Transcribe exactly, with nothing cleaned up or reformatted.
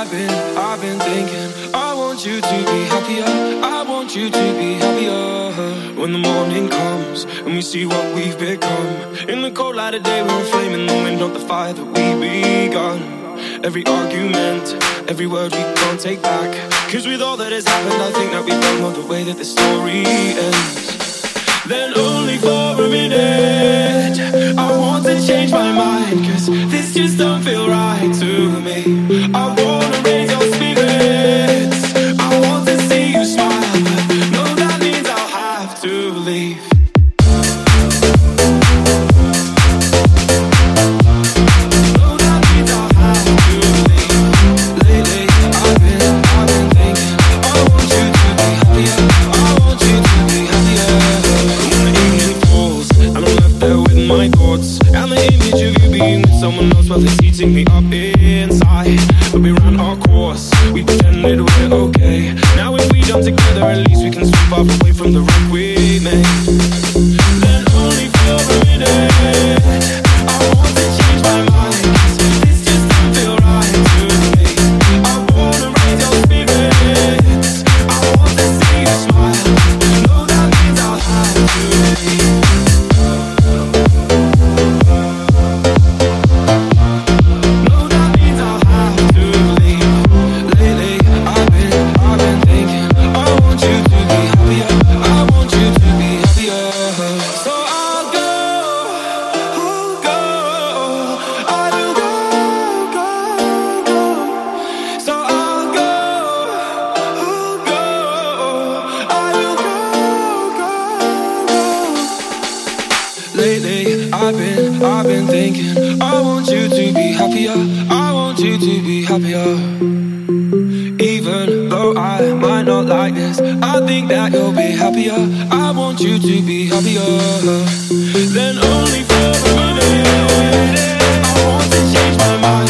I've been, I've been thinking I want you to be happier, I want you to be happier. When the morning comes and we see what we've become, in the cold light of day we're a flame in the wind, not the fire that we begun. Every argument, every word we can't take back, cause with all that has happened I think that we both know the way that the story ends. Then only for a minute I want to change my mind, cause this just don't feel right to me. I wanna raise your spirits, I want to see you smile, but no, that means I'll have to leave. Someone else, well, it's eating me up inside. But we ran our course, we pretended we're okay. Now if we jump together, at least we can swim far away from the wreck we made. Then only for a minute I want to change my mind, cause this just don't feel right to me. I wanna raise your spirits, I want to see you smile, no, that means I'll have to leave. Lately, I've been, I've been thinking I want you to be happier, I want you to be happier. Even though I might not like this, I think that you'll be happier, I want you to be happier. Then only for a minute I want to change my mind.